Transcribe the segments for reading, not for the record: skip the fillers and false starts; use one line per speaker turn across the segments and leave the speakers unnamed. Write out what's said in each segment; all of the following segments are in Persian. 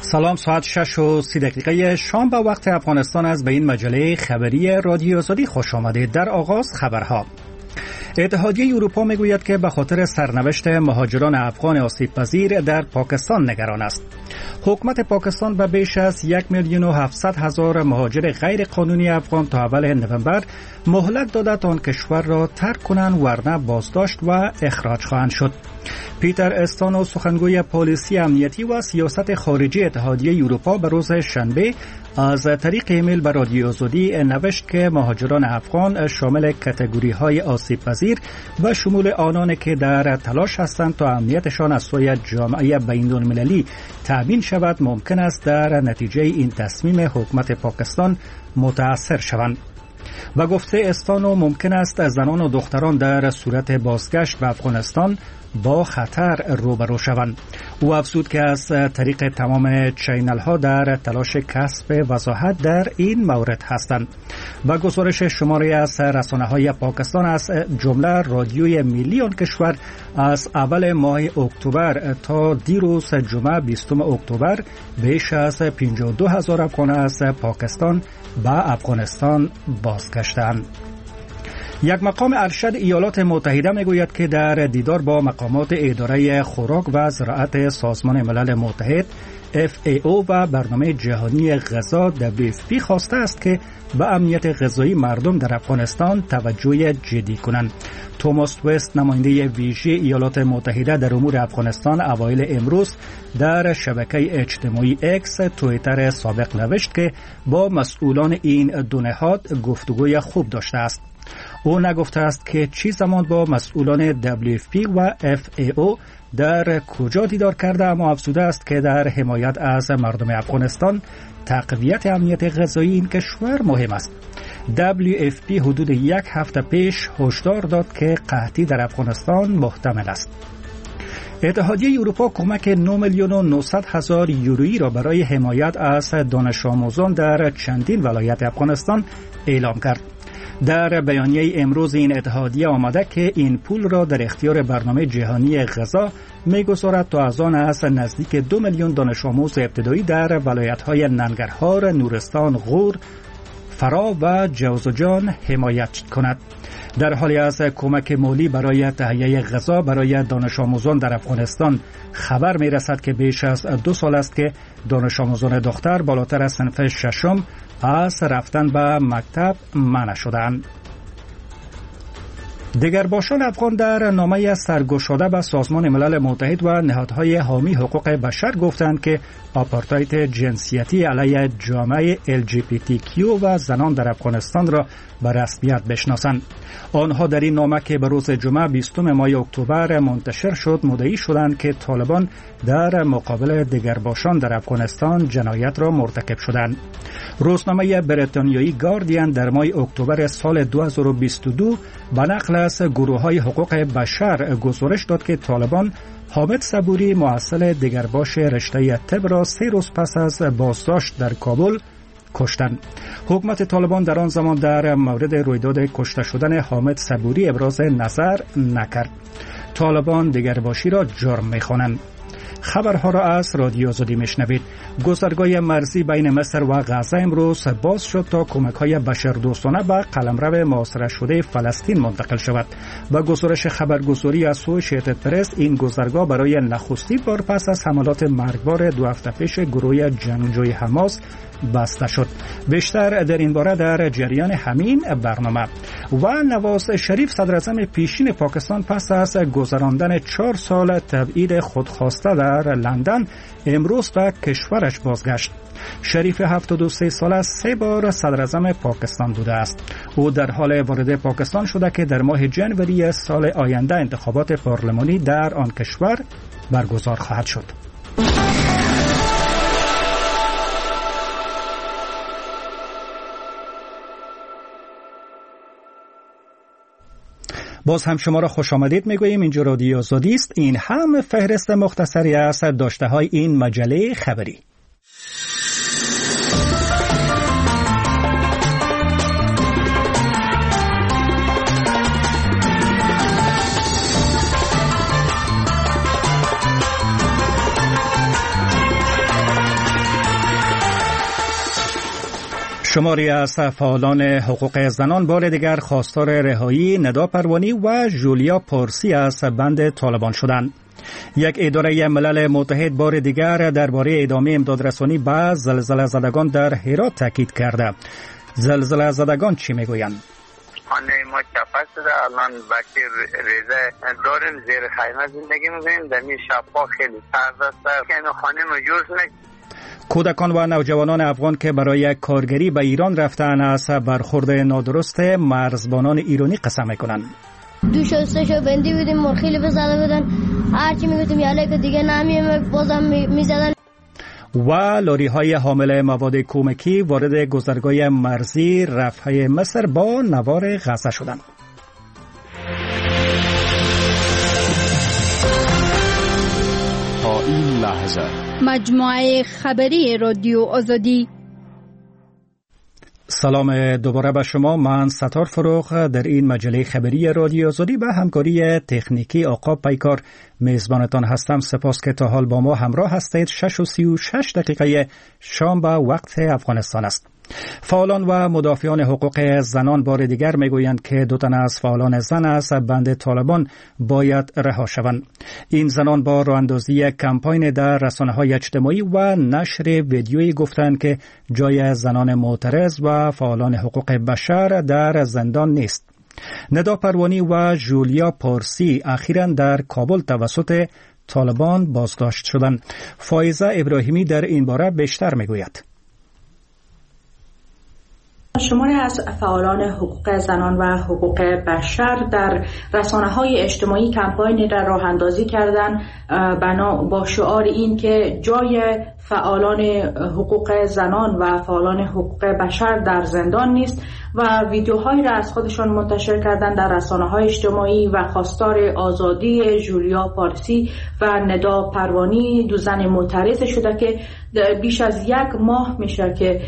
سلام، ساعت 6:30 شام به وقت افغانستان است. به این مجله خبری رادیو آزادی خوش آمدید. در آغاز خبرها. اتحادیه اروپا میگوید که به خاطر سرنوشت مهاجران افغان آسیب پذیر در پاکستان نگران است. حکومت پاکستان به بیش از 1,700,000 مهاجر غیر قانونی افغان تا اول نوامبر مهلت داده تا آن کشور را ترک کنند، ورنه بازداشت و اخراج خواهند شد. پیتر استانو، سخنگوی پالیسی امنیتی و سیاست خارجی اتحادیه اروپا، به روز شنبه از طریق ایمیل به رادیو آزادی نوشت که مهاجران افغان شامل کاتگوری‌های آسیب پذیر و شمول آنان که در تلاش هستند تا امنیتشان از سوی جامعه بین‌المللی تأمین شود ممکن است در نتیجه این تصمیم حکومت پاکستان متأثر شوند. و گفته استانو ممکن است زنان و دختران در صورت بازگشت به افغانستان با خطر روبرو شوند. او افزود که از طریق تمام چینل ها در تلاش کسب وضاحت در این مورد هستند. و گزارش شماری از رسانه های پاکستان از جمله رادیوی ملی آن کشور از اول ماه اکتبر تا دیروز جمعه 20 اکتبر بیش از 52,000 افغان از پاکستان به افغانستان بازگشتند. یک مقام ارشد ایالات متحده میگوید که در دیدار با مقامات اداره خوراک و زراعت سازمان ملل متحد FAO و برنامه جهانی غذا WFP خواسته است که به امنیت غذایی مردم در افغانستان توجه جدی کنند. توماس وست، نماینده ویژه ایالات متحده در امور افغانستان، اوایل امروز در شبکه اجتماعی اکس توییتر سابق نوشت که با مسئولان این دو نهاد گفتگوی خوب داشته است. او نگفته است که چی زمان با مسئولان WFP و FAO در کجا دیدار کرده، اما افزوده است که در حمایت از مردم افغانستان تقویت امنیت غذایی این کشور مهم است. WFP حدود یک هفته پیش هشدار داد که قحطی در افغانستان محتمل است. اتحادیه اروپا کمک 9,900,000 یورویی را برای حمایت از دانش آموزان در چندین ولایت افغانستان اعلام کرد. در بیانیه امروز این اتحادیه آمده که این پول را در اختیار برنامه جهانی غذا می‌گذارد تا از آن از نزدیک 2 میلیون دانش آموز ابتدایی در ولایت‌های ننگرهار، نورستان، غور، فرا و جوزجان حمایت کند. در حالی از کمک مالی برای تهیه غذا برای دانش آموزان در افغانستان خبر می رسد که بیش از 2 سال است که دانش آموزان دختر بالاتر از صنف ششم از رفتن به مکتب منع شدند. دگرباشان افغان در نامه سرگشاده به سازمان ملل متحد و نهادهای حامی حقوق بشر گفتند که آپارتاید جنسیتی علیه جامعه LGBTQ و زنان در افغانستان را به رسمیت بشناسند. آنها در این نامه که به روز جمعه 20 ماه اکتبر منتشر شد مدعی شدند که طالبان در مقابل دگرباشان در افغانستان جنایت را مرتکب شدند. روزنامه بریتانیایی گاردین در ماه اکتبر سال 2022 به نقل از گروه‌های حقوق بشر گزارش داد که طالبان حامد صبوری، معسل دگرباش رشته طب را 3 روز پس از بازداشت در کابل کشتند. حکومت طالبان در آن زمان در مورد رویداد کشته شدن حامد صبوری ابراز نظر نکرد. طالبان دگرباشی را جرم می‌خوانند. خبرها را از رادیو آزادی میشنوید. گذرگاه مرزی بین مصر و غزه امروز باز شد تا کمک‌های بشردوستانه به قلمرو محاصره شده فلسطین منتقل شود. و گزارش خبرگزاری از اسوشییتد پرس، این گذرگاه برای نخستین بار پس از حملات مرگبار 2 هفته پیش گروه جنگجوی حماس بسته شد. بیشتر در این باره در جریان همین برنامه. و نواز شریف، صدر اعظم پیشین پاکستان، پس از گذراندن 4 سال تبعید خودخواسته در لندن امروز به کشورش بازگشت. شریف 73 ساله 3 بار صدر اعظم پاکستان بوده است. او در حال وارد پاکستان شده که در ماه ژانویه سال آینده انتخابات پارلمانی در آن کشور برگزار خواهد شد. باز هم شما را خوش آمدید میگوییم. اینجا رادیو آزادی است. این هم فهرست مختصری از داشته های این مجله خبری. شماری از فعالان حقوق زنان بار دیگر خواستار رهایی ندا پروانی و جولیا پارسی از بند طالبان شدند. یک اداره ملل متحد بار دیگر درباره ادامه امدادرسانی به زلزله زدگان در هرات تاکید کرده. زلزله زدگان چی میگویند؟
خانه ما چپه شده، الان بکی ریزه داریم، زیر خیمه زندگی میکنیم، در این شبها خیلی سرد است که خانه ما جز نگید.
کودکان و نوجوانان افغان که برای کارگری به ایران رفتن از برخورد نادرست مرزبانان ایرانی قسم میکنند.
دو شستشو بندی بودیم، مرخیلی بزده بودن، هرچی میگفتیم یاله که دیگه نمیمه بازم میزدن.
و لاری های حامل مواد کمکی وارد گذرگاه مرزی رفح مصر با نوار غزه شدند.
تا این لحظه
مجموعه خبری رادیو آزادی.
سلام دوباره به شما. من ستار فروغ در این مجله خبری رادیو آزادی به همکاری تکنیکی آقا پیکار میزبانتان هستم. سپاس که تا حال با ما همراه هستید. 6:36 شام به وقت افغانستان است. فعالان و مدافعان حقوق زنان بار دیگر میگویند که 2 تن از فعالان زن از بند طالبان باید رها شوند. این زنان با راهاندازی کمپاین در رسانه‌های اجتماعی و نشر ویدیویی گفتند که جای زنان معترض و فعالان حقوق بشر در زندان نیست. ندا پروانی و جولیا پارسی اخیراً در کابل توسط طالبان بازداشت شدند. فائزه ابراهیمی در این باره بیشتر میگوید.
شماری از فعالان حقوق زنان و حقوق بشر در رسانه‌های اجتماعی کمپاینی را راه اندازی کردند با شعار این که جای فعالان حقوق زنان و فعالان حقوق بشر در زندان نیست و ویدیوهایی را از خودشان منتشر کردند در رسانه‌های اجتماعی و خواستار آزادی جولیا پارسی و ندا پروانی، 2 زن معترض شده که بیش از 1 ماه میشه که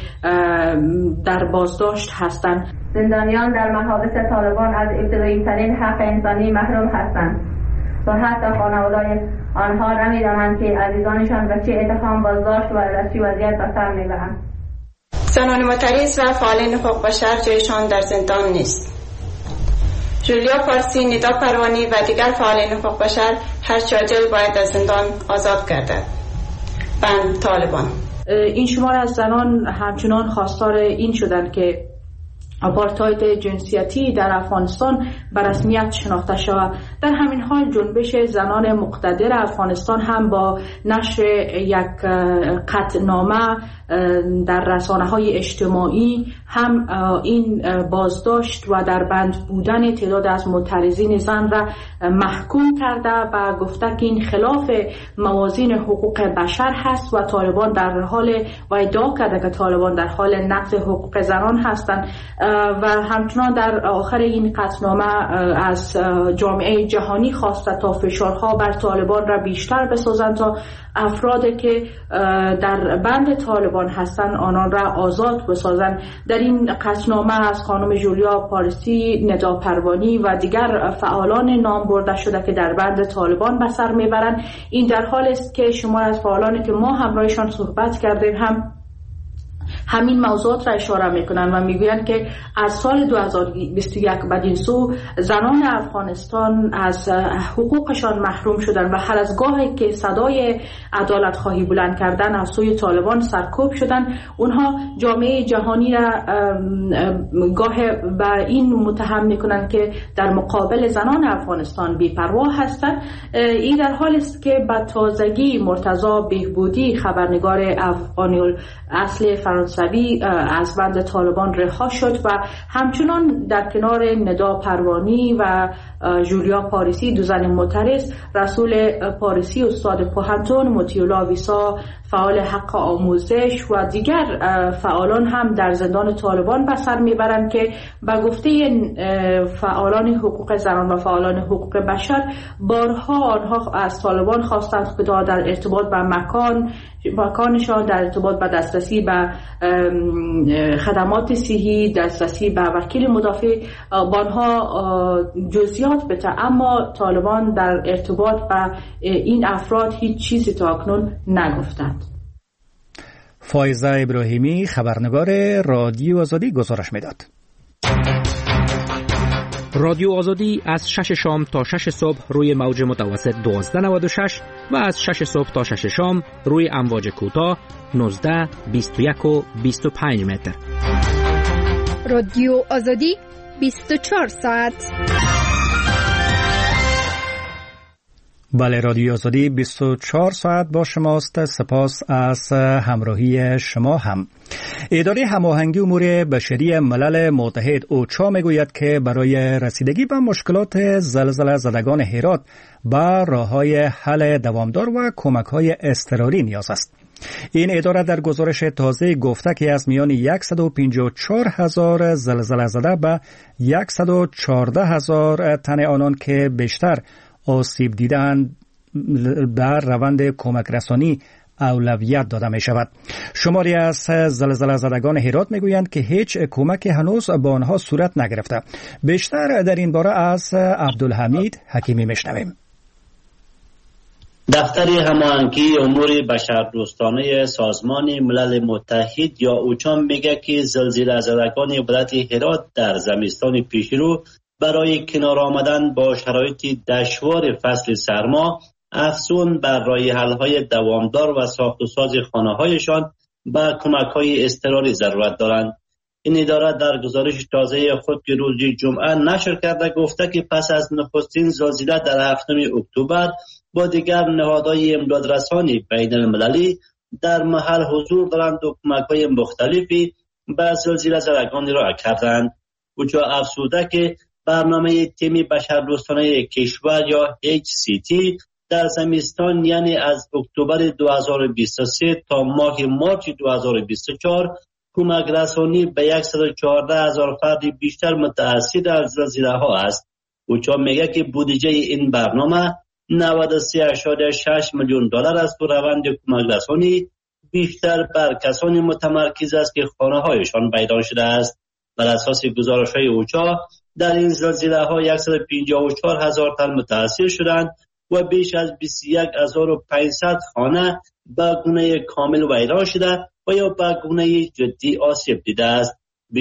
در بازداشت هستند.
زندانیان در محابس طالبان از ابتدایی ترین حق انسانی محروم هستند و حتی خانواده‌های آنها نمی‌دانند که عزیزانشان به چه اتهام بازداشت و در چه وضعیت به سر میبرند.
زنان معترض و فعالان حقوق بشر جایشان در زندان نیست. جولیا پارسی، ندا پروانی و دیگر فعالان حقوق بشر هر چه عاجل باید از زندان آزاد گردد. بند طالبان.
این شمار از زنان همچنان خواستار این شدند که آپارتاید جنسیتی در افغانستان به رسمیت شناخته شود. در همین حال جنبش زنان مقتدر افغانستان هم با نشر یک قطعنامه در رسانه‌های اجتماعی هم این بازداشت و در بند بودن تعداد از معترضین زن را محکوم کرده و گفته که این خلاف موازین حقوق بشر هست و طالبان در حال و ادعا کرده که طالبان در حال نقض حقوق زنان هستند و همچنان در آخر این قطعنامه از جامعه جهانی خواسته تا فشارها بر طالبان را بیشتر بسازند تا افرادی که در بند طالبان هستند آنان را آزاد بسازند. در این قطعنامه از خانم جولیا پارسی، ندا پروانی و دیگر فعالان نام برده شده که در بند طالبان به سر میبرند. این در حال است که شمار از فعالانی که ما همراهشان صحبت کردیم هم همین موضوعات را اشاره میکنن و میگویند که از سال 2021 بدین سو زنان افغانستان از حقوقشان محروم شدن و هر از گاهی که صدای عدالت خواهی بلند کردن از سوی طالبان سرکوب شدن، اونها جامعه جهانی را گاه به این متهم میکنن که در مقابل زنان افغانستان بی‌پروا هستند. این در حال است که به تازگی مرتضی بهبودی، خبرنگار افغانی اصل فرانسوی، از بند طالبان رها شد و همچنان در کنار ندا پروانی و جولیا پارسی، 2 زن معترض، رسول پارسی استاد پوهنتون، مطیع‌الله ویسا فعال حق آموزش و دیگر فعالان هم در زندان طالبان به سر میبرند که به گفته فعالان حقوق زنان و فعالان حقوق بشر بارها آنها از طالبان خواستند که در ارتباط با مکانشان، در ارتباط با دسترسی به خدمات صحی، دسترسی به وکیل مدافع با آنها جزئیات بده، اما طالبان در ارتباط با این افراد هیچ چیزی تا اکنون نگفتند.
فایزه ابراهیمی خبرنگار رادیو آزادی گزارش میداد.
رادیو آزادی از 6 شام تا 6 صبح روی موج متوسط 1296 و از 6 صبح تا 6 شام روی امواج کوتاه 19، 21 و 25 متر.
رادیو آزادی 24 ساعت.
بله، رادیو آزادی 24 ساعت با شماست. سپاس از همراهی شما هم. اداره هماهنگی امور بشری ملل متحد اوچا میگوید که برای رسیدگی به مشکلات زلزله زدگان هرات به راه‌های حل دوامدار و کمک‌های اضطراری نیاز است. این اداره در گزارش تازه گفته که از میان 154,000 زلزله زده به 114,000 تن آنان که بیشتر آسیب دیدند در روند کمک رسانی اولویت داده می شود. شماری از زلزله زدگان هرات می گویند که هیچ کمک هنوز با آنها صورت نگرفته. بیشتر در این باره از عبدالحمید حکیمی می شنویم.
دفتر هماهنگی امور بشردوستانه سازمان ملل متحد یا اوچا میگه که زلزله زدگان ولایت هرات در زمستان پیشرو برای کنار آمدن با شرایط دشوار فصل سرما افزون بر راه حل‌های دوامدار و ساخت و ساز خانه‌هایشان با کمک‌های اضطراری ضرورت دارند. این اداره در گزارش تازه خود که روز جمعه نشر کرده گفته که پس از نخستین زلزله در 7 اکتبر با دیگر نهادهای امدادرسانی بین المللی در محل حضور دارند و کمک‌های مختلفی به زلزله زدگان ارائه کردند. اوچا افزوده که برنامه تیم بشردوستانه کشور یا HCT در زمستان یعنی از اکتبر 2023 تا ماه مارچ 2024 کمک رسانی به 114,000 فرد بیشتر متأثر از زلزله ها است. اوچا میگه که بودجه این برنامه 93.6 میلیون دلار است و روند کمک رسانی بیشتر بر کسانی متمرکز است که خانه هایشان ویران شده است. بر اساس گزارش های اوچا در این زلزله ها 154,000 تن متأثر شدند و بیش از 21,500 خانه به گونه کامل ویران شده و یا به گونه جدی آسیب دیده است.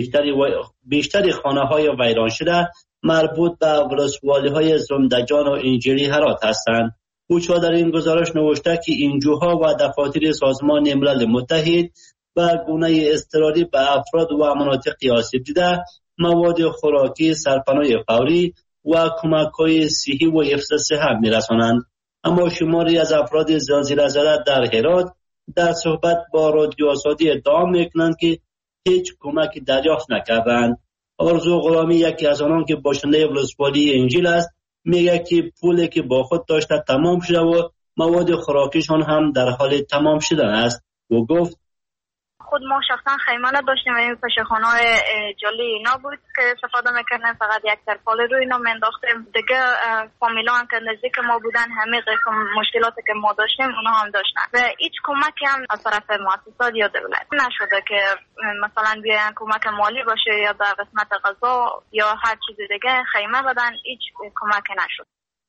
بیشتری خانه های ویران شده مربوط به ولسوالی های زندجان و انجیلی هرات هستند. اوچا در این گزارش نوشته که انجوها و دفاتر سازمان ملل متحد به گونه اضطراری به افراد و مناطق آسیب دیده مواد خوراکی، سرپناه فوری و کمک‌های صحی و حفظ صحت می‌رسانند. اما شماری از افراد زلزله زده در هرات در صحبت با رادیو آزادی ادعا می‌کنند که هیچ کمکی دریافت نکردند. آرزو غلامی یکی از آنان که باشنده ولسوالی انجیل است میگه که پولی که با خود داشته تمام شده و مواد خوراکیشان هم در حال تمام شدن است و گفت
خود ما شخصا خیمه نداشتیم و این پشخانه‌های جلی اینا بود که استفاده میکردیم، فقط یک ترپال روی اینا مینداختیم. دیگه فامیلا هم که نزدیک ما بودن همه قسم مشکلاتی که ما داشتیم اونا هم داشتن و هیچ کمکی هم از طرف مؤسسات یا دولت نشده که مثلا بیاین کمک مالی باشه یا در قسمت غذا یا هر چیز دیگه خیمه بدن. هیچ کمکی نشد.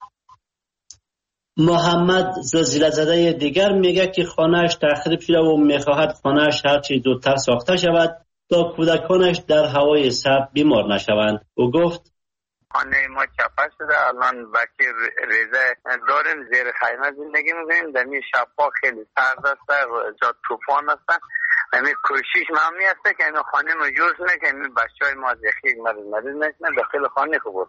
محمد زلزله زده دیگر میگه که خانهش تخریب شده و میخواهد خانهش هرچی زودتر ساخته شود تا کودکانش در هوای سرد بیمار نشوند. او گفت
خانه ما چپه شده، الان بکی ریزه داریم، زیر خیمه زندگی میکنیم. دمی شبها خیلی سرد است، جا طوفان است. دمی کوشش مهمی است که این خانه ما جوز نکنیم. این بچه های ما زخیق مریض نکنه داخل خانه خوب.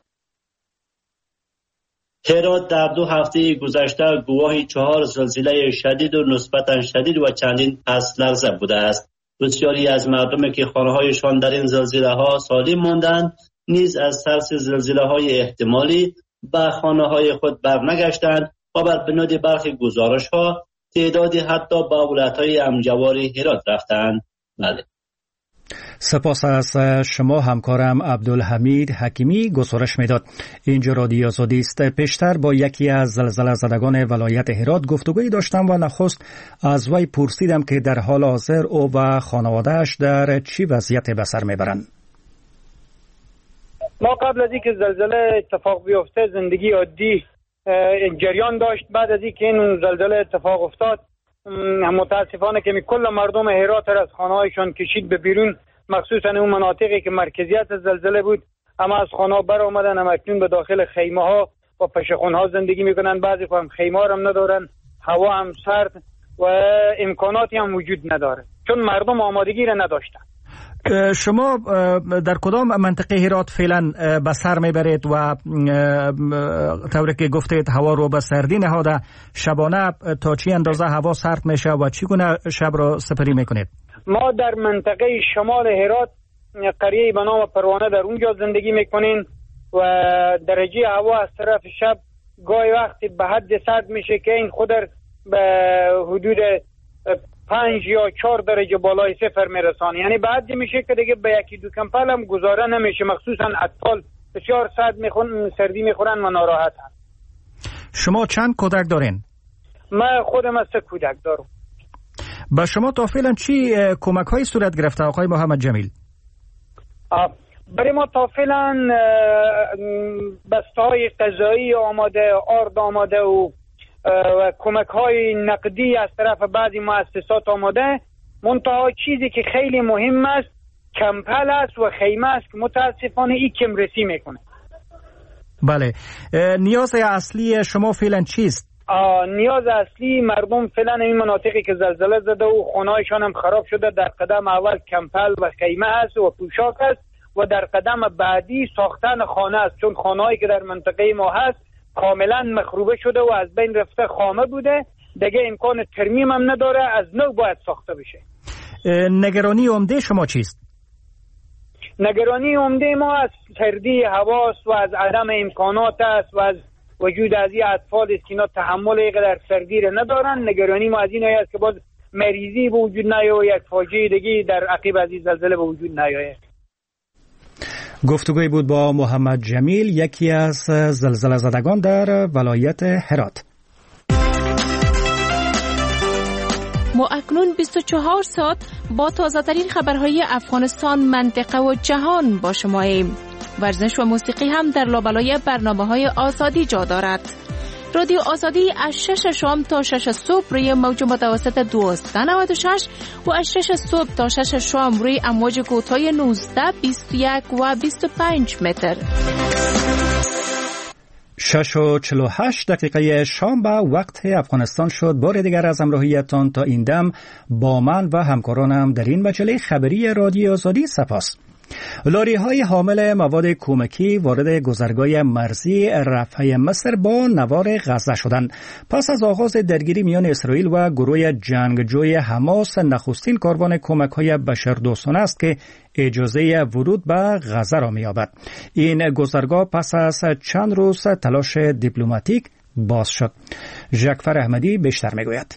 هرات در 2 هفته گذشته گواه 4 زلزله شدید و نسبتاً شدید و چندین پس لرزه بوده است. بسیاری از مردمی که خانه‌هایشان در این زلزله ها سالم ماندند نیز از ترس زلزله های احتمالی به خانه‌های خود برنگشتند و بر بنیاد برخی گزارش ها تعدادی حتی به ولایت‌های همجوار هرات رفتند. بله.
سپاس از شما همکارم عبدالحمید حکیمی گزارش میداد. اینجا رادیو آزادی است. پیشتر با یکی از زلزله زدگان ولایت هرات گفتگویی داشتم و نخست از وی پرسیدم که در حال حاضر او و خانواده‌اش در چی وضعیت به سر میبرند.
ما قبل از اینکه زلزله اتفاق بیفته زندگی عادی جریان داشت. بعد از اینکه این زلزله اتفاق افتاد متاسفانه که کل مردم هرات از خانه‌هایشان کشید به بیرون، مخصوصا اون مناطقی که مرکزیت زلزله بود. اما از خانه‌ها بر آمدن، هم اکنون به داخل خیمه‌ها و پشخانه‌ها زندگی میکنن. بعضی هم خیمه هم ندارن، هوا هم سرد و امکاناتی هم وجود نداره چون مردم آمادگی را نداشتن.
شما در کدام منطقه هرات فعلا به سر میبرید و طوری که گفتید هوا رو به سردی نهاده، شبانه تا چی اندازه هوا سرد میشه و چگونه شب رو سپری میکنید؟
ما در منطقه شمال هرات قریه به نام پروانه در اونجا زندگی میکنیم و درجه هوا از طرف شب گاهی وقتی به حد سرد میشه که این خود به حدود 5 یا 4 درجه بالای صفر میرسانه. یعنی به حدی میشه که دیگه به یکی دو کمپل هم گذاره نمیشه، مخصوصا اطفال بسیار سردی میخورن و ناراحت هست.
شما چند کودک دارین؟
من خودم از 3 کودک دارم.
با شما تا فعلا چی کمک های صورت گرفته آقای محمد جمیل؟
برای ما تا فعلا بسته های غذایی آماده، آرد آماده و کمک های نقدی از طرف بعضی مؤسسات آماده. منتها چیزی که خیلی مهم است کمپل است و خیمه است که متاسفانه این کم رسی میکنه.
بله، نیاز اصلی شما فعلا چیست؟
نیاز اصلی مردم فعلا این مناطقی که زلزله زده و خانه‌هایشان هم خراب شده، در قدم اول کمپل و خیمه است و پوشاک است و در قدم بعدی ساختن خانه است، چون خانه‌هایی که در منطقه ما هست کاملا مخروبه شده و از بین رفته، خامه بوده، دیگه امکان ترمیم هم نداره، از نو باید ساخته بشه.
نگرانی عمده شما چیست؟
نگرانی عمده ما از سردی هواست و از عدم امکانات است و از وجود از این اطفال است که اینا تحمل اینقدر سردی را ندارن. نگرانی ما از این است که باز مریضی به وجود نیاید و یک فاجعه دیگه در عقب از این زلزله به وجود نیاید.
گفتگوی بود با محمد جمیل، یکی از زلزله زدگان در ولایت هرات.
ما اکنون 24 ساعت با تازه ترین خبرهای افغانستان، منطقه و جهان با شماییم. ورزش و موسیقی هم در لابلای برنامه‌های آزادی جا دارد. رادیو آزادی از 6 شام تا 6 صبح روی موج متوسط 1296 و از 6 صبح تا 6 شام روی امواج کوتاه 19، 21 و 25 متر.
6:48 شام به وقت افغانستان شد. بار دیگر از همراهیتان تا این دم با من و همکارانم در این مجله خبری رادیو آزادی سپاس. لاری های حامل مواد کمکی وارد گذرگاه مرزی رفح مصر با نوار غزه شدند. پس از آغاز درگیری میان اسرائیل و گروه جنگجوی حماس، نخستین کاروان کمک های بشردوستانه است که اجازه ورود به غزه را می‌یابد. این گذرگاه پس از چند روز تلاش دیپلماتیک باز شد. ژکفر احمدی بیشتر میگوید.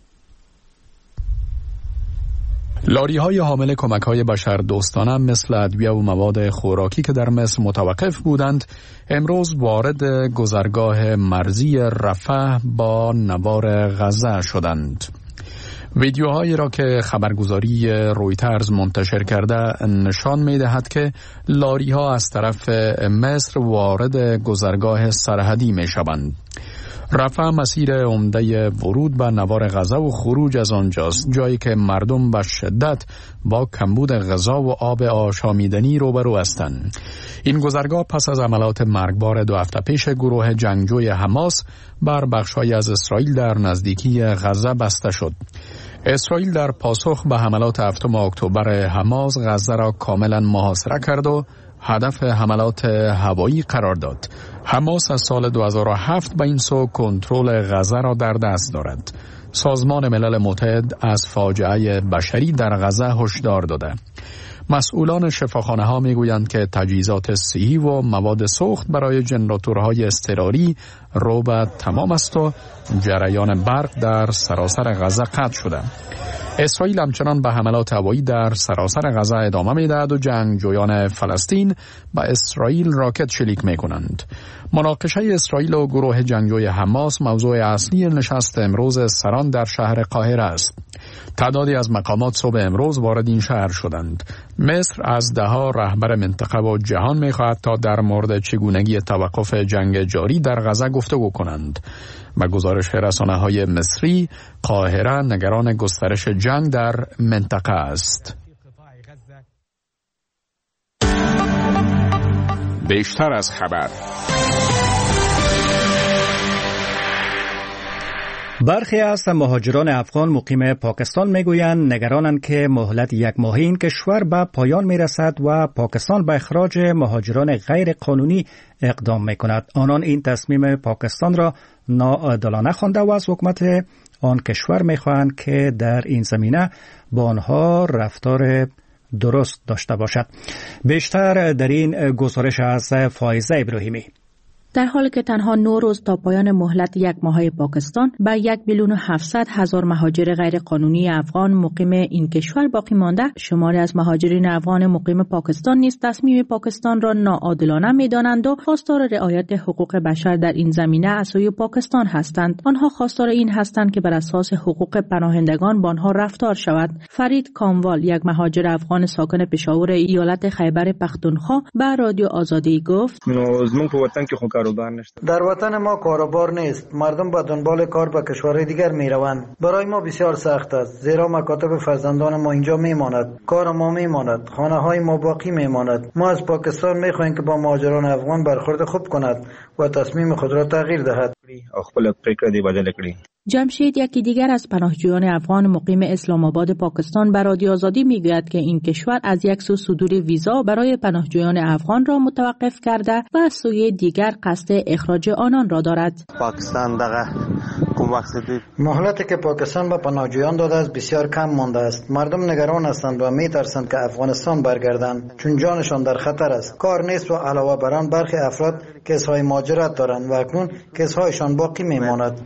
لاری های حامل کمک های بشردوستانه مثل ادویه و مواد خوراکی که در مصر متوقف بودند، امروز وارد گذرگاه مرزی رفح با نوار غزه شدند. ویدیوهایی را که خبرگزاری رویترز منتشر کرده نشان می دهد که لاری ها از طرف مصر وارد گذرگاه سرحدی می شوند. رفح مسیر عمده ورود به نوار غزه و خروج از آنجاست، جایی که مردم به شدت با کمبود غذا و آب آشامیدنی روبرو هستند. این گذرگاه پس از عملیات مرگبار 2 هفته پیش گروه جنگجوی حماس بر بخش‌های از اسرائیل در نزدیکی غزه بسته شد. اسرائیل در پاسخ به حملات 7 اکتبر حماس غزه را کاملا محاصره کرد و هدف حملات هوایی قرار داد. حماس از سال 2007 به این سو کنترل غزه را در دست دارد. سازمان ملل متحد از فاجعه بشری در غزه هشدار داده. مسئولان شفاخانه ها می گویند که تجهیزات صحی و مواد سوخت برای جنراتورهای اضطراری رو به تمام است و جریان برق در سراسر غزه قطع شده. اسرائیل همچنان به حملات هوایی در سراسر غزه ادامه می‌دهد و جنگجویان فلسطین به اسرائیل راکت شلیک می‌کنند. مناقشه اسرائیل و گروه جنگجوی حماس موضوع اصلی نشست امروز سران در شهر قاهره است. تعدادی از مقامات صبح امروز وارد این شهر شدند. مصر از دهها رهبر منطقه و جهان می‌خواهد تا در مورد چگونگی توقف جنگ جاری در غزه گفتگو کنند. با گزارش رسانه‌های مصری، قاهره نگران گسترش جنگ در منطقه است.
بیشتر از خبر.
برخی از مهاجران افغان مقیم پاکستان میگویند نگرانند که مهلت یک ماهی این کشور به پایان میرسد و پاکستان به اخراج مهاجران غیر قانونی اقدام میکند. آنان این تصمیم پاکستان را ناعادلانه خوانده و از حکومت آن کشور میخواهند که در این زمینه با آنها رفتار درست داشته باشد. بیشتر در این گزارش از فائزه ابراهیمی.
در حالی که تنها 9 روز تا پایان مهلت یک ماهه پاکستان به 1,700,000 مهاجر غیرقانونی افغان مقیم این کشور باقی مانده، شماری از مهاجرین افغان مقیم پاکستان نیز تصمیم پاکستان را ناعادلانه می‌دانند و خواستار رعایت حقوق بشر در این زمینه از سوی پاکستان هستند. آنها خواستار این هستند که بر اساس حقوق پناهندگان با آنها رفتار شود. فرید کاموال، یک مهاجر افغان ساکن پشاور ایالت خیبر پختونخوا، به رادیو آزادی گفت:
در وطن ما کاروبار نیست. مردم به دنبال کار به کشورهای دیگر می روند. برای ما بسیار سخت است، زیرا مکاتب فرزندان ما اینجا می ماند، کار ما می ماند، خانه های ما باقی می ماند. ما از پاکستان می خواهیم که با مهاجران افغان برخورد خوب کند و تصمیم خود را تغییر دهد.
جمشید، یکی دیگر از پناهجویان افغان مقیم اسلام آباد پاکستان، به رادیو آزادی میگوید که این کشور از یک سو صدور ویزا برای پناهجویان افغان را متوقف کرده و از سوی دیگر قصد اخراج آنان را دارد.
پاکستان مهلتی که پاکستان به پناهجویان داده است بسیار کم مانده است. مردم نگران هستند و میترسند که افغانستان برگردند، چون جانشان در خطر است. کار نیست و علاوه بر آن برخی افراد کیس‌های مهاجرت دارند و اکنون کیس‌هایشان باقی میماند.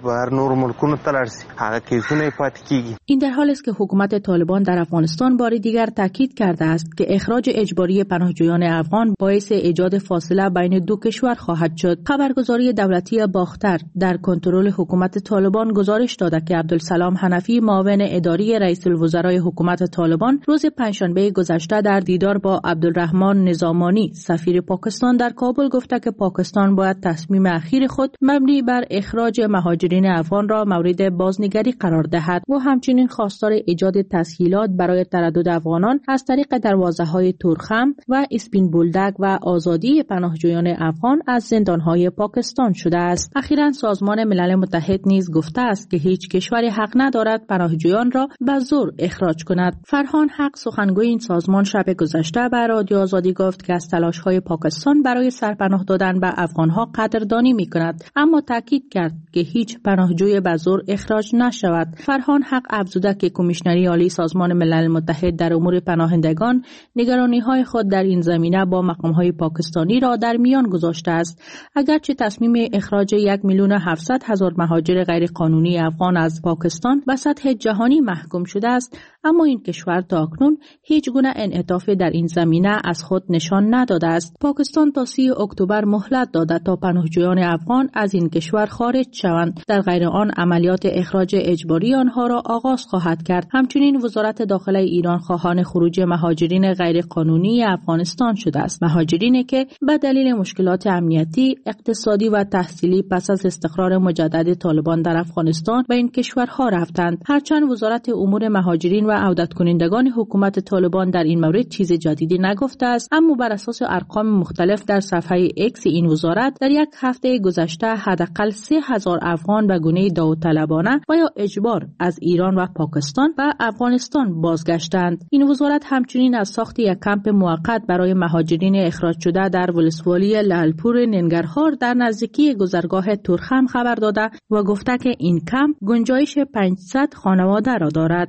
این در حالی است که حکومت طالبان در افغانستان بار دیگر تاکید کرده است که اخراج اجباری پناهجویان افغان باعث ایجاد فاصله بین دو کشور خواهد شد. خبرگزاری دولتی باختر در کنترل حکومت طالبان گزارش داده که عبدالسلام حنفی، معاون اداری رئیس الوزرای حکومت طالبان، روز پنجشنبه گذشته در دیدار با عبدالرحمن نظامانی، سفیر پاکستان در کابل، گفته که پاکستان باید تصمیم اخیر خود مبنی بر اخراج مهاجرین افغان را مورد بازنگری قرار دهد و همچنین خواستار ایجاد تسهیلات برای تردد افغانان از طریق دروازه‌های تورخم و اسپین بولدک و آزادی پناهجویان افغان از زندان‌های پاکستان شده است. اخیراً سازمان ملل متحد نیز گفته است که هیچ کشوری حق ندارد پناهجویان را به زور اخراج کند. فرهان حق، سخنگوی این سازمان، شب گذشته به رادیو آزادی گفت که از تلاش‌های پاکستان برای سرپناه دادن به افغان‌ها قدردانی می‌کند، اما تاکید کرد که هیچ پناهجوی به زور اخراج نشود. فرهان حق افزوده که کمیشنری عالی سازمان ملل متحد در امور پناهندگان نگرانی‌های خود در این زمینه با مقام‌های پاکستانی را در میان گذاشته است. اگرچه تصمیم اخراج 1,700,000 مهاجر غیرقانونی افغان از پاکستان به سطح جهانی محکوم شده است، اما این کشور تا اکنون هیچ گونه انعطافی در این زمینه از خود نشان نداده است. پاکستان تا 30 اکتبر مهلت داده تا پناهجویان افغان از این کشور خارج شوند. در غیر آن عملیات اخراج اجباری آنها را آغاز خواهد کرد. همچنین وزارت داخله ایران خواهان خروج مهاجرین غیرقانونی افغانستان شده است. مهاجرینی که به دلیل مشکلات امنیتی، اقتصادی و تحصیلی پس از استقرار مجدد طالبان در افغانستان به این کشورها رفتند. هرچند وزارت امور مهاجرین و عودت کنندگان حکومت طالبان در این مورد چیز جدیدی نگفته است، اما بر اساس ارقام مختلف در صفحه اکس این وزارت، در یک هفته گذشته حداقل 3,000 افغان به گونه داوطلبانه و یا اجبار از ایران و پاکستان به افغانستان بازگشتند. این وزارت همچنین از ساخت یک کمپ موقت برای مهاجرین اخراج شده در ولسوالی لالپور ننگرهار در نزدیکی گذرگاه تورخم خبر داده و گفته که این کمپ گنجایش 500 خانواده را دارد.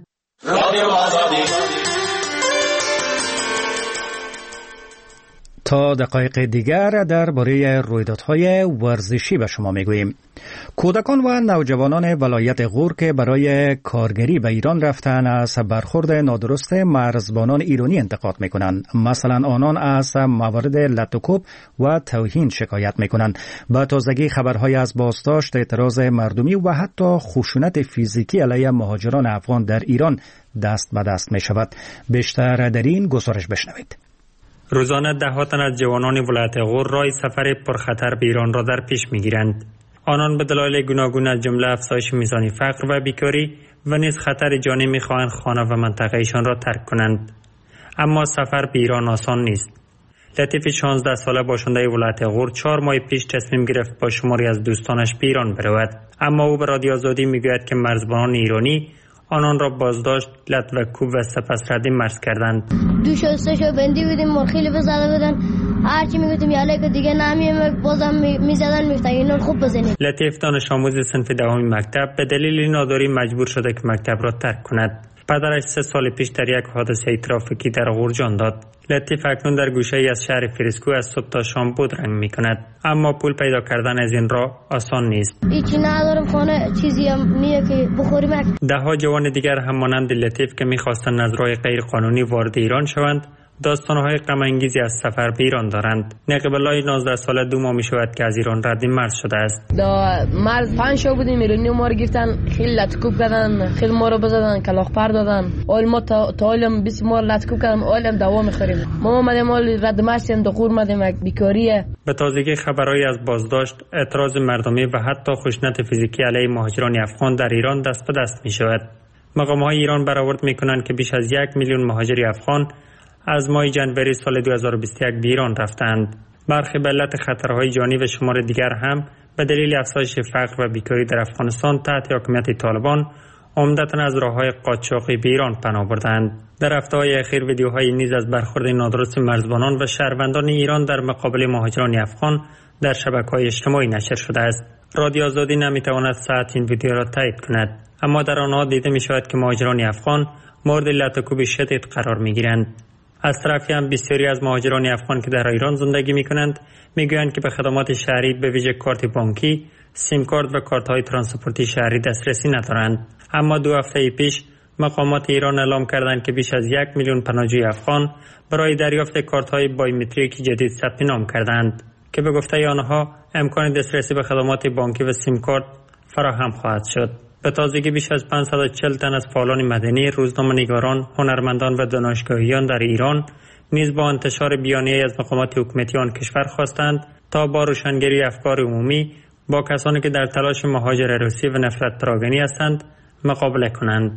تا دقایق دیگر درباره رویدادهای ورزشی به شما میگوییم. کودکان و نوجوانان ولایت غور که برای کارگری به ایران رفتن از برخورد نادرست مرزبانان ایرانی انتقاد میکنند. مثلا آنان از موارد لطوکوب و توهین شکایت میکنند. به تازگی خبرهای از بازداشت، اعتراض مردمی و حتی خشونت فیزیکی علیه مهاجران افغان در ایران دست به دست می شود. بیشتر در این گزارش بشنوید.
روزانه ده‌ها تن از جوانان ولایت غور راه سفر پرخطر به ایران را در پیش می‌گیرند. آنان به دلایل گوناگون از جمله افزایش میزان فقر و بیکاری و نیز خطر جانی می‌خواهند خانه و منطقه‌شان را ترک کنند. اما سفر به ایران آسان نیست. لطیف 16 ساله باشنده ولایت غور 4 ماه پیش تصمیم گرفت با شماری از دوستانش به ایران برود. اما او به رادیو آزادی میگوید که مرزبانان ایرانی آنان را بازداشت، لط و کوب و سپس ردی مرز کردند.
2 شو 3 شو بندی بودیم، مرخیلی بزده بودن، هرچی میگفتیم یاله که دیگه نمیه، بازم میزدن میفتن اینو خوب بزنید.
لطیف دانش آموز صنف دوم مکتب به دلیل ناداری مجبور شده که مکتب را ترک کند. پدرش 3 سال پیش در یک حادثه ترافیکی در غور جان داد. لطیف اکنون در گوشه ای از شهر فریسکو از صبح تا شام بودرنگ میکند، اما پول پیدا کردن از این راه آسان نیست.
هیچی ندارم، خانه چیزی هم نیه که بخوریم.
ده‌ها جوان دیگر هم مانند لطیف که میخواستند از راه غیر قانونی وارد ایران شوند داستان‌های غم انگیزی از سفر به ایران دارند. نقیب الله 19 ساله 2 ماه میشود که از ایران رد مرز شده است.
دا مرز 5 شو بودیم، ایرانی ما رو گرفتن، خیلی لطکوب کردن، خیلی ما رو بزدن، کلاغ پر دادن. اول ما تا علم بسیار لطکوب کردن، علم دوام می‌خوریم. ما اومدیم رد مرز هم دقور اومدیم، بیکاریه.
به تازگی خبرهای از بازداشت، اعتراض مردمی و حتی خشونت فیزیکی علیه مهاجران افغان در ایران دست به دست می‌شود. مقام‌های ایران برآورد می‌کنند که بیش از 1 میلیون مهاجر افغان از ماه جنوری سال 2021 به ایران رفتند. برخی به علت خطرهای جانی و شمار دیگر هم به دلیل افزایش فقر و بیکاری در افغانستان تحت حاکمیت طالبان عمدتاً از راه‌های قاچاقی به ایران پناه بردند. در هفته‌های اخیر ویدیوهای نیز از برخورد نادرست مرزبانان و شهروندان ایران در مقابل مهاجران افغان در شبکه‌های اجتماعی نشر شده است. رادیو آزادی نمی‌تواند صحت این ویدیو را تایید کند، اما در آنها دیده می‌شود که مهاجران افغان مورد لطکوب شدید قرار می‌گیرند. از طرفی هم بسیاری از مهاجران افغان که در ایران زندگی می‌کنند میگویند که به خدمات شهری به ویژه کارت بانکی، سیم کارت و کارت‌های ترانسپورتی شهری دسترسی ندارند. اما 2 هفته پیش مقامات ایران اعلام کردند که بیش از 1 میلیون پناهجوی افغان برای دریافت کارت‌های بایومتریکی جدید ثبت نام کردند که به گفته آنها امکان دسترسی به خدمات بانکی و سیم کارت فراهم خواهد شد. به تازگی بیش از 540 تن از فعالان مدنی، روزنامه‌نگاران، هنرمندان و دانشگاهیان در ایران نیز با انتشار بیانیه‌ای از مقامات حکومتی آن کشور خواستند تا با روشنگری افکار عمومی با کسانی که در تلاش مهاجرتی و نفرت پراگنی هستند مقابله کنند.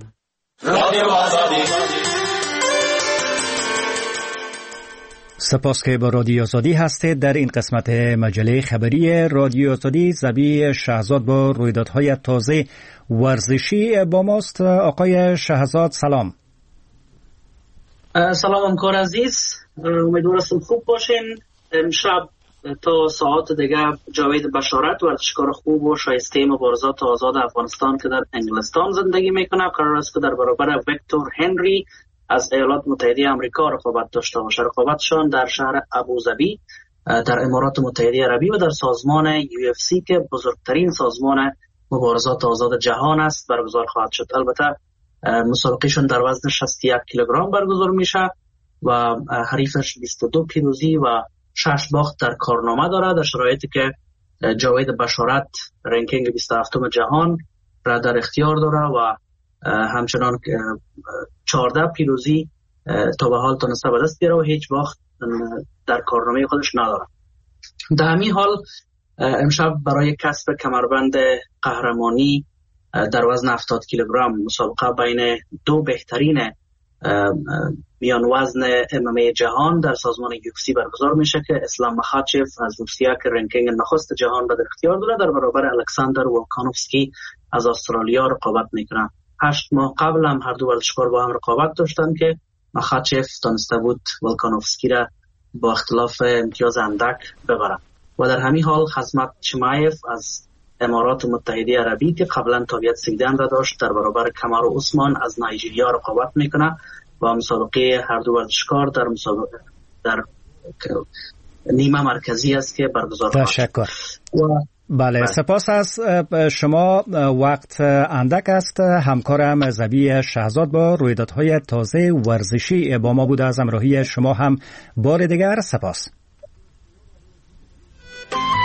سپاس که با رادیو آزادی هستید. در این قسمت مجله خبری رادیو آزادی زبی شهزاد با رویدادهای تازه ورزشی با ماست. آقای شهزاد سلام.
سلام همکار عزیز، امیدوارم خوب باشین. امشب تا ساعت دیگه جاوید بشارت ورزشکار خوب و شایسته مبارزات آزاد افغانستان که در انگلستان زندگی میکنه قرار است که در برابر ویکتور هنری از ایالات متحده آمریکا رقابت داشته باشه. رقابتشان در شهر ابوظبی در امارات متحده عربی و در سازمان UFC که بزرگترین سازمان مبارزات آزاد جهان است برگزار خواهد شد. البته مسابقهشون در وزن 61 کیلوگرم برگزار میشه و حریفش 22 پیروزی و 6 باخت در کارنامه داره، در شرایطی که جاوید بشارت رنکینگ 27 جهان را در اختیار داره و همچنان 14 پیروزی تا به حال تونسته به دست بیاره و هیچ باخت در کارنامه خودش نداره. در همین حال امشب برای کسب کمربند قهرمانی در وزن 70 کیلوگرم مسابقه بین 2 بهترین میان وزن MMA جهان در سازمان UFC برگزار میشه که اسلام مخاچف از روسیه که رنکینگ نخست جهان را در اختیار داره در برابر الکساندر ولکانوفسکی از استرالیا رقابت میکنه. 8 ماه قبل هم هر دو ورزشکار با هم رقابت داشتن که مخاچف تونسته بود ولکانوفسکی را با اختلاف امتیاز اندک ببره و در همین حال خزمت چمایف از امارات متحده عربی که قبلا تابعیت سویدن را داشت در برابر کمارو عثمان از نایجریا رقابت میکنه و مسابقه هر دو ورزشکار در نیمه مرکزی است که برگزار خواهد.
تشکر. بله، سپاس از شما. وقت اندک است. همکارم زبی شهزاد با رویدادهای تازه ورزشی با ما بوده. از همراهی شما هم بار دیگر سپاس.